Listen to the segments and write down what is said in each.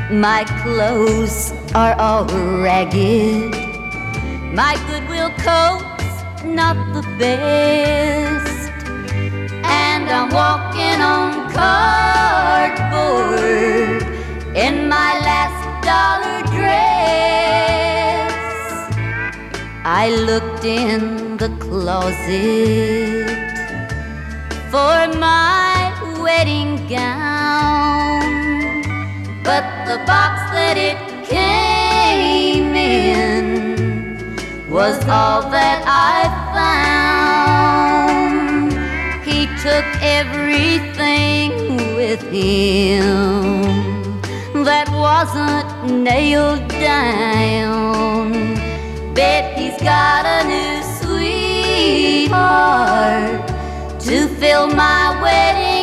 My clothes are all ragged, my Goodwill coat's not the best, and I'm walking on cardboard in my last dollar dress. I looked in the closet for my wedding gown, but the box that it came in was all that I found. He took everything with him that wasn't nailed down. Bet he's got a new sweetheart to fill my wedding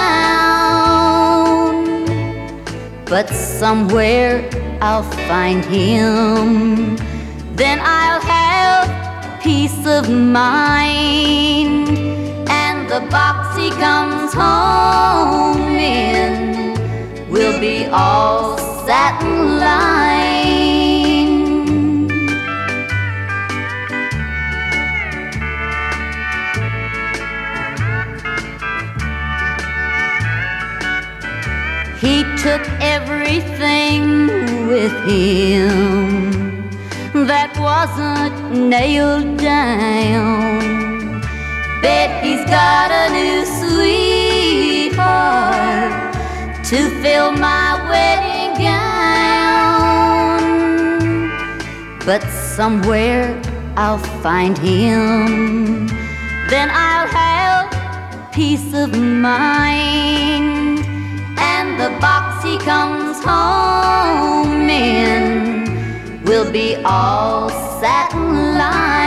gown. But somewhere I'll find him, then I'll have peace of mind, and the box he comes home in will be all satin lined. He took everything with him that wasn't nailed down. Bet he's got a new sweetheart to fill my wedding gown. But somewhere I'll find him, then I'll have peace of mind, and the box he comes home in will be all satin lined.